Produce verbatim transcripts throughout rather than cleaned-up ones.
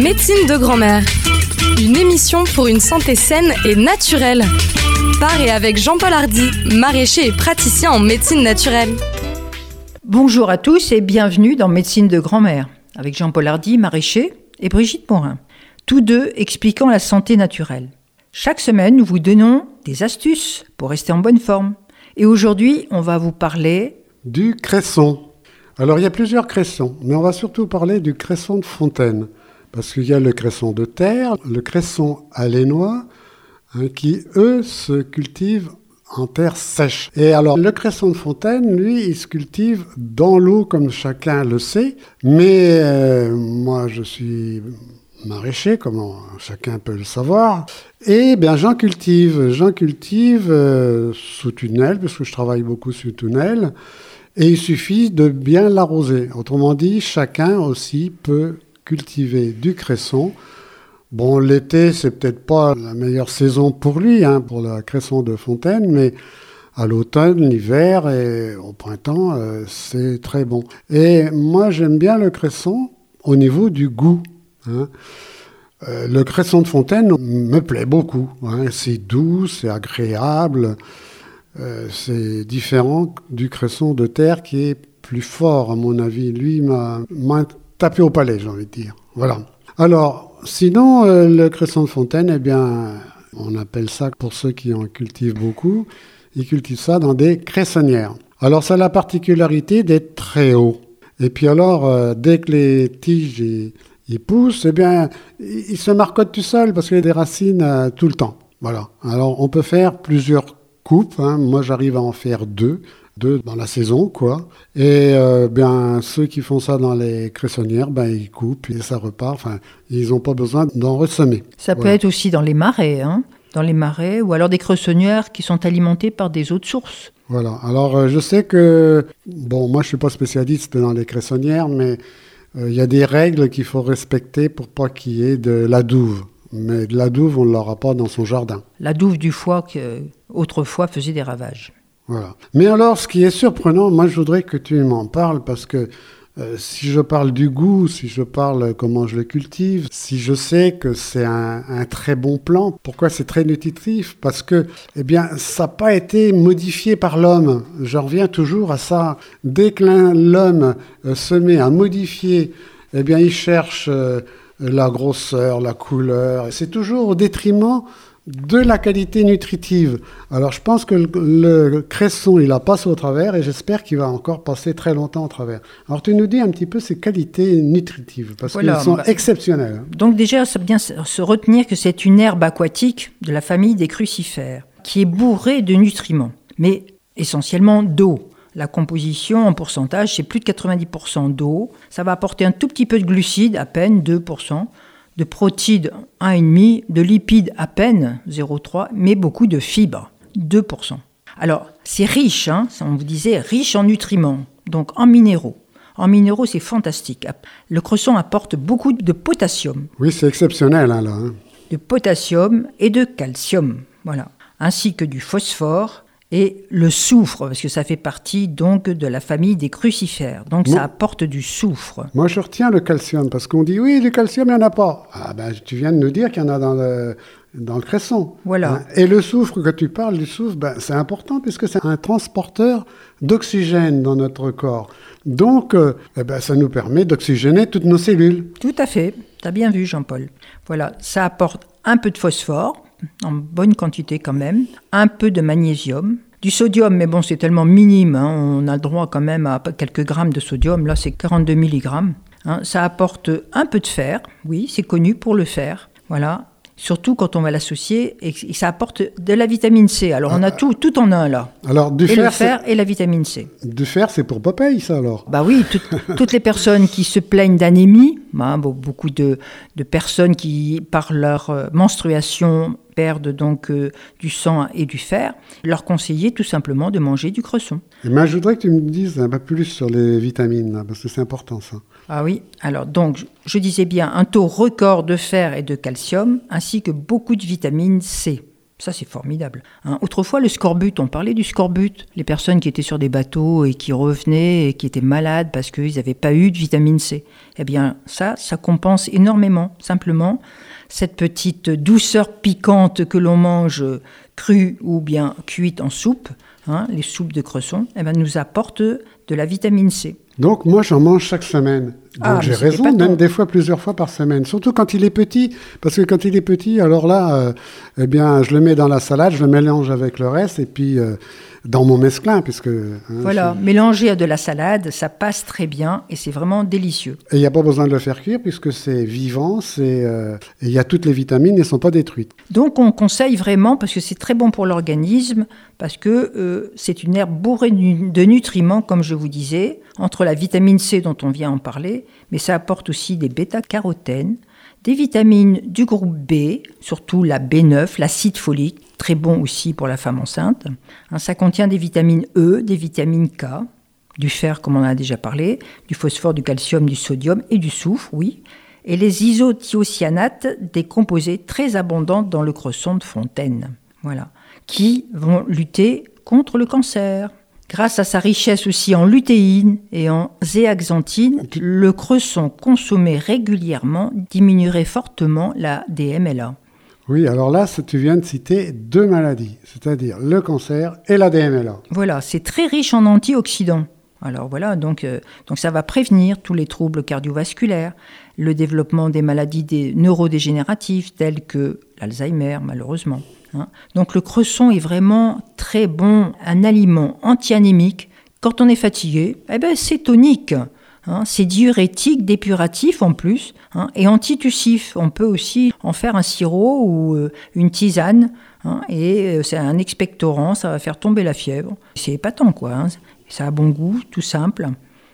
Médecine de grand-mère, une émission pour une santé saine et naturelle. Par et avec Jean-Paul Hardy, maraîcher et praticien en médecine naturelle. Bonjour à tous et bienvenue dans Médecine de grand-mère, avec Jean-Paul Hardy, maraîcher, et Brigitte Morin, tous deux expliquant la santé naturelle. Chaque semaine, nous vous donnons des astuces pour rester en bonne forme. Et aujourd'hui, on va vous parler... du cresson. Alors, il y a plusieurs cressons, mais on va surtout parler du cresson de fontaine. Parce qu'il y a le cresson de terre, le cresson alénois, hein, qui, eux, se cultivent en terre sèche. Et alors, le cresson de fontaine, lui, il se cultive dans l'eau, comme chacun le sait. Mais euh, moi, je suis maraîcher, comme chacun peut le savoir. Et bien, j'en cultive. J'en cultive euh, sous tunnel, parce que je travaille beaucoup sous tunnel. Et il suffit de bien l'arroser. Autrement dit, chacun aussi peut cultiver du cresson. Bon, l'été, c'est peut-être pas la meilleure saison pour lui, hein, pour le cresson de fontaine, mais à l'automne, l'hiver et au printemps, euh, c'est très bon. Et moi, j'aime bien le cresson au niveau du goût. Hein. Euh, le cresson de fontaine me plaît beaucoup. Hein. C'est doux, c'est agréable. Euh, c'est différent du cresson de terre qui est plus fort, à mon avis. Lui, il m'a, m'a tapé au palais, j'ai envie de dire. Voilà. Alors, sinon, euh, le cresson de fontaine, eh bien, on appelle ça, pour ceux qui en cultivent beaucoup, ils cultivent ça dans des cressonnières. Alors, ça a la particularité d'être très haut. Et puis alors, euh, dès que les tiges ils, ils poussent, eh bien, ils, ils se marcotent tout seuls parce qu'il y a des racines euh, tout le temps. Voilà. Alors, on peut faire plusieurs coupes. Hein. Moi, j'arrive à en faire deux. Deux dans la saison, quoi. Et euh, bien, ceux qui font ça dans les cressonnières, ben, ils coupent et ça repart. Enfin, ils n'ont pas besoin d'en ressemer. Ça voilà. peut être aussi dans les marais, hein, dans les marais, ou alors des cressonnières qui sont alimentées par des eaux de source. Voilà. Alors, euh, je sais que, bon, moi, je ne suis pas spécialiste dans les cressonnières, mais il euh, y a des règles qu'il faut respecter pour pas qu'il y ait de la douve. Mais de la douve, on ne l'aura pas dans son jardin. La douve du foie, qui autrefois faisait des ravages. Voilà. Mais alors, ce qui est surprenant, moi, je voudrais que tu m'en parles parce que euh, si je parle du goût, si je parle comment je le cultive, si je sais que c'est un, un très bon plant, pourquoi c'est très nutritif? Parce que, eh bien, ça n'a pas été modifié par l'homme. Je reviens toujours à ça. Dès que l'homme euh, se met à modifier, eh bien, il cherche euh, la grosseur, la couleur. Et c'est toujours au détriment de la qualité nutritive. Alors, je pense que le, le cresson, il a passé au travers et j'espère qu'il va encore passer très longtemps au travers. Alors, tu nous dis un petit peu ses qualités nutritives, parce voilà, qu'elles sont bah, exceptionnelles. Donc déjà, c'est bien se retenir que c'est une herbe aquatique de la famille des crucifères, qui est bourrée de nutriments, mais essentiellement d'eau. La composition en pourcentage, c'est plus de quatre-vingt-dix pour cent d'eau. Ça va apporter un tout petit peu de glucides, à peine deux pour cent. De protides un virgule cinq, de lipides à peine zéro virgule trois, mais beaucoup de fibres, deux pour cent. Alors, c'est riche, hein, on vous disait, riche en nutriments, donc en minéraux. En minéraux, c'est fantastique. Le cresson apporte beaucoup de potassium. Oui, c'est exceptionnel, hein, là. Hein. De potassium et de calcium, voilà. Ainsi que du phosphore et le soufre, parce que ça fait partie donc de la famille des crucifères. Donc moi, ça apporte du soufre. Moi, je retiens le calcium, parce qu'on dit, oui, le calcium, il n'y en a pas. Ah ben, tu viens de nous dire qu'il y en a dans le, dans le cresson. Voilà. Hein. Et le soufre, que tu parles du soufre, ben, c'est important, puisque c'est un transporteur d'oxygène dans notre corps. Donc, euh, eh ben, ça nous permet d'oxygéner toutes nos cellules. Tout à fait. Tu as bien vu, Jean-Paul. Voilà, ça apporte un peu de phosphore, en bonne quantité quand même, un peu de magnésium, du sodium, mais bon, c'est tellement minime, hein, on a le droit quand même à quelques grammes de sodium, là c'est quarante-deux milligrammes. Hein, ça apporte un peu de fer, oui, c'est connu pour le fer, voilà. Surtout quand on va l'associer, et, et ça apporte de la vitamine C. Alors, on a tout, tout en un, là. Alors, du et fer, le fer et la vitamine C. Du fer, c'est pour Popeye, ça, alors? Bah oui, tout, toutes les personnes qui se plaignent d'anémie, hein, beaucoup de, de personnes qui, par leur euh, menstruation, perdent donc euh, du sang et du fer, leur conseiller tout simplement de manger du cresson. Et ben, je voudrais que tu me dises un peu plus sur les vitamines, là, parce que c'est important, ça. Ah oui, alors donc, je disais bien un taux record de fer et de calcium, ainsi que beaucoup de vitamine C. Ça, c'est formidable. Hein, autrefois, le scorbut, on parlait du scorbut. Les personnes qui étaient sur des bateaux et qui revenaient et qui étaient malades parce qu'ils n'avaient pas eu de vitamine C. Eh bien, ça, ça compense énormément. Simplement, cette petite douceur piquante que l'on mange crue ou bien cuite en soupe, hein, les soupes de cresson, eh bien, nous apporte de la vitamine C. Donc moi j'en mange chaque semaine. Donc ah, j'ai raison, même ton... des fois plusieurs fois par semaine. Surtout quand il est petit, parce que quand il est petit, alors là, euh, eh bien, je le mets dans la salade, je le mélange avec le reste, et puis euh, dans mon mesclin, puisque... Hein, voilà, je... mélanger à de la salade, ça passe très bien, et c'est vraiment délicieux. Et il n'y a pas besoin de le faire cuire, puisque c'est vivant, c'est, euh, et il y a toutes les vitamines, elles ne sont pas détruites. Donc on conseille vraiment, parce que c'est très bon pour l'organisme, parce que euh, c'est une herbe bourrée de nutriments, comme je vous disais, entre la vitamine C dont on vient en parler, mais ça apporte aussi des bêta-carotènes, des vitamines du groupe B, surtout la B neuf, l'acide folique, très bon aussi pour la femme enceinte. Hein, ça contient des vitamines E, des vitamines K, du fer comme on en a déjà parlé, du phosphore, du calcium, du sodium et du soufre, oui, et les isothiocyanates, des composés très abondants dans le cresson de Fontaine, voilà, qui vont lutter contre le cancer. Grâce à sa richesse aussi en lutéine et en zéaxanthine, le cresson consommé régulièrement diminuerait fortement la D M L A. Oui, alors là, tu viens de citer deux maladies, c'est-à-dire le cancer et la D M L A. Voilà, c'est très riche en antioxydants. Alors voilà, donc, euh, donc ça va prévenir tous les troubles cardiovasculaires, le développement des maladies des neurodégénératives telles que l'Alzheimer, malheureusement. Hein. Donc le cresson est vraiment très bon, un aliment anti-anémique. Quand on est fatigué, eh ben, c'est tonique. Hein. C'est diurétique, dépuratif en plus, hein, et antitussif. On peut aussi en faire un sirop ou euh, une tisane. Hein, et euh, c'est un expectorant, ça va faire tomber la fièvre. C'est épatant, quoi. Hein. Ça a bon goût, tout simple.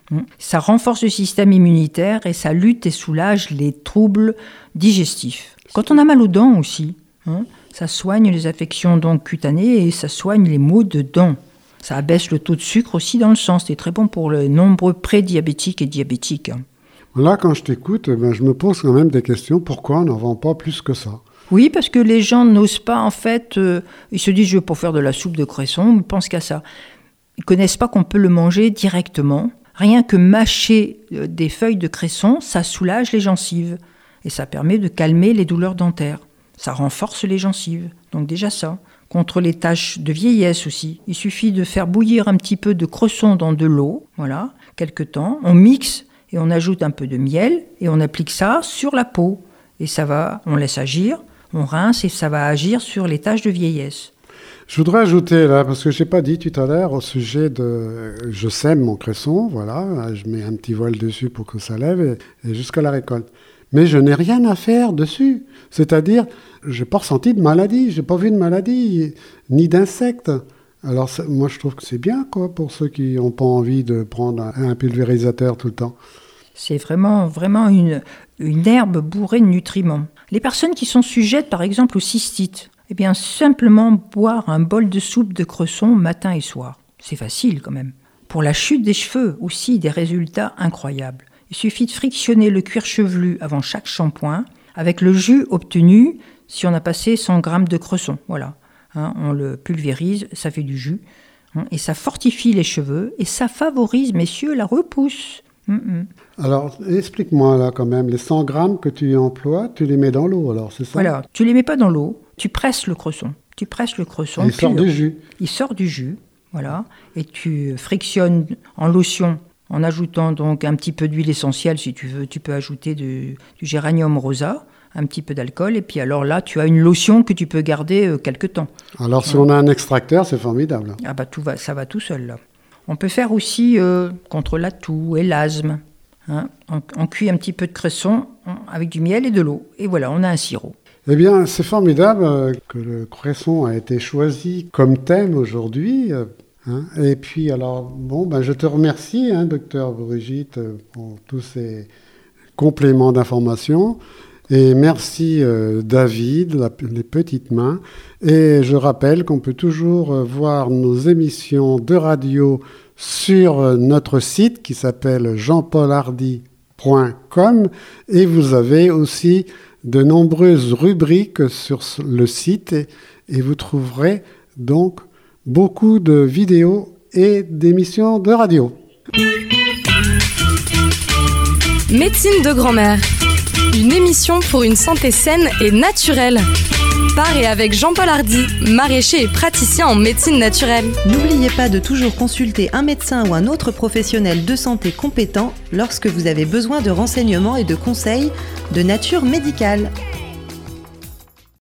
Ça renforce le système immunitaire et ça lutte et soulage les troubles digestifs. Quand on a mal aux dents aussi, hein, ça soigne les affections donc cutanées et ça soigne les maux de dents. Ça abaisse le taux de sucre aussi dans le sang. C'est très bon pour les nombreux prédiabétiques et diabétiques. Là, quand je t'écoute, ben, je me pose quand même des questions. Pourquoi on n'en vend pas plus que ça ? Oui, parce que les gens n'osent pas, en fait... Euh, ils se disent, je vais pour faire de la soupe de cresson, ils pensent qu'à ça. Ils ne connaissent pas qu'on peut le manger directement. Rien que mâcher des feuilles de cresson, ça soulage les gencives. Et ça permet de calmer les douleurs dentaires. Ça renforce les gencives. Donc déjà ça. Contre les taches de vieillesse aussi. Il suffit de faire bouillir un petit peu de cresson dans de l'eau. Voilà, quelque temps. On mixe et on ajoute un peu de miel. Et on applique ça sur la peau. Et ça va, on laisse agir. On rince et ça va agir sur les taches de vieillesse. Je voudrais ajouter là, parce que je n'ai pas dit tout à l'heure au sujet de... Je sème mon cresson, voilà, je mets un petit voile dessus pour que ça lève et, et jusqu'à la récolte. Mais je n'ai rien à faire dessus. C'est-à-dire, je n'ai pas ressenti de maladie, je n'ai pas vu de maladie, ni d'insectes. Alors ça, moi je trouve que c'est bien, quoi, pour ceux qui n'ont pas envie de prendre un, un pulvérisateur tout le temps. C'est vraiment, vraiment une, une herbe bourrée de nutriments. Les personnes qui sont sujettes, par exemple, aux cystites, eh bien, simplement boire un bol de soupe de cresson matin et soir. C'est facile quand même. Pour la chute des cheveux, aussi des résultats incroyables. Il suffit de frictionner le cuir chevelu avant chaque shampoing avec le jus obtenu si on a passé cent grammes de cresson. Voilà. Hein, on le pulvérise, ça fait du jus. Hein, et ça fortifie les cheveux et ça favorise, messieurs, la repousse. Mm-mm. Alors, explique-moi là quand même, les cent grammes que tu emploies, tu les mets dans l'eau alors, c'est ça ? Voilà, tu les mets pas dans l'eau. Tu presses le cresson, tu presses le cresson. Il sort du jus. Il sort du jus, voilà, et tu frictionnes en lotion en ajoutant donc un petit peu d'huile essentielle si tu veux. Tu peux ajouter du, du géranium rosa, un petit peu d'alcool, et puis alors là, tu as une lotion que tu peux garder euh, quelque temps. Alors si on a un extracteur, c'est formidable. Ah bah tout va, ça va tout seul là. On peut faire aussi euh, contre la toux et l'asthme. Hein. On, on cuit un petit peu de cresson avec du miel et de l'eau, et voilà, on a un sirop. Eh bien, c'est formidable que le cresson a été choisi comme thème aujourd'hui. Hein. Et puis, alors, bon, ben, je te remercie, hein, docteur Brigitte, pour tous ces compléments d'information. Et merci, euh, David, la, les petites mains. Et je rappelle qu'on peut toujours voir nos émissions de radio sur notre site qui s'appelle jean paul hardy point com. Et vous avez aussi de nombreuses rubriques sur le site et, et vous trouverez donc beaucoup de vidéos et d'émissions de radio. Médecine de grand-mère, une émission pour une santé saine et naturelle. Par et avec Jean-Paul Hardy, maraîcher et praticien en médecine naturelle. N'oubliez pas de toujours consulter un médecin ou un autre professionnel de santé compétent lorsque vous avez besoin de renseignements et de conseils de nature médicale.